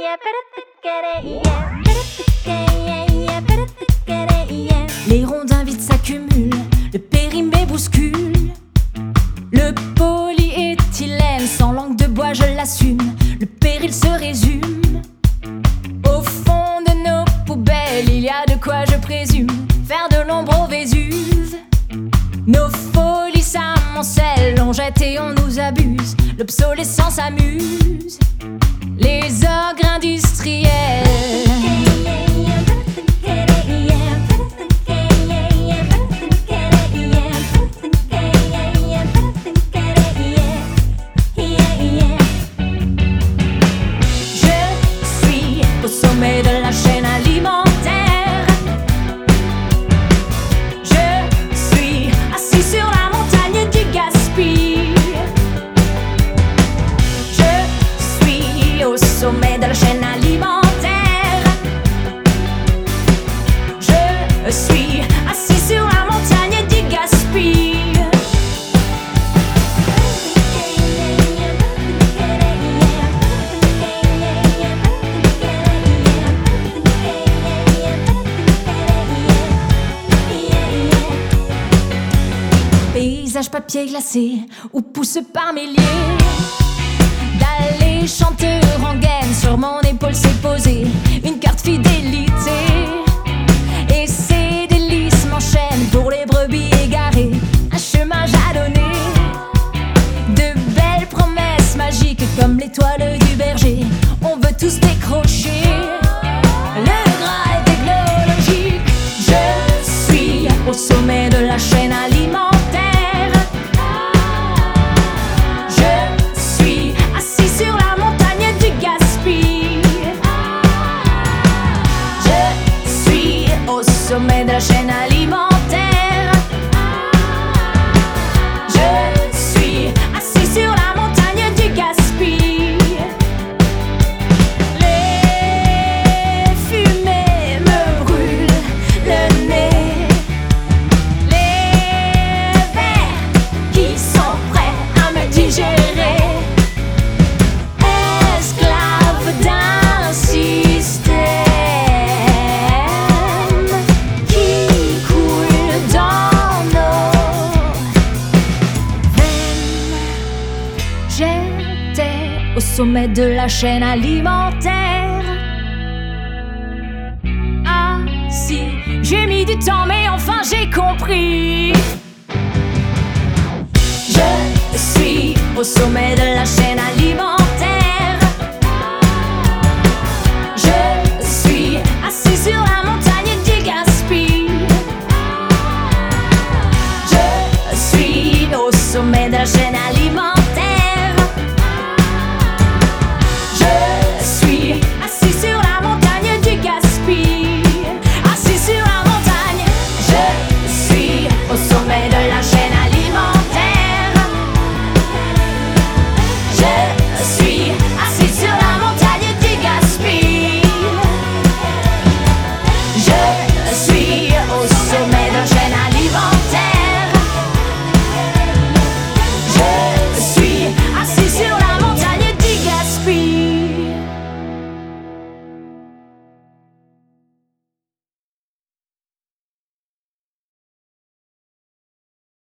Les rondins vides s'accumulent, le périmé bouscule. Le polyéthylène sans langue de bois, je l'assume. Le péril se résume. Au fond de nos poubelles, il y a de quoi, je présume, faire de l'ombre au Vésuve. Nos folies s'amoncellent, on jette et on nous abuse. L'obsolescence amuse les ogres industriels. Au sommet de la chaîne alimentaire, je suis assis sur la montagne du gaspille. Je suis au sommet de la chaîne alimentaire. Je suis assis sur la montagne du gaspille. Paysage papier glacé où poussent par milliers d'allées chanteurs en gaine. Sur mon épaule s'est posée une carte fidélité, et ces délices m'enchaînent pour les brebis égarées. Un chemin jalonné de belles promesses magiques comme l'étoile du berger. On veut tous décrocher le Graal technologique. Je suis au sommet de la chaîne alimentaire. Au sommet de la chaîne alimentaire, je suis assis sur la montagne du gaspille. Les fumées me brûlent le nez, les vers qui sont prêts à me digérer. Esclave d'un système au sommet de la chaîne alimentaire. Ah si, j'ai mis du temps mais enfin j'ai compris. Je suis au sommet de la chaîne alimentaire.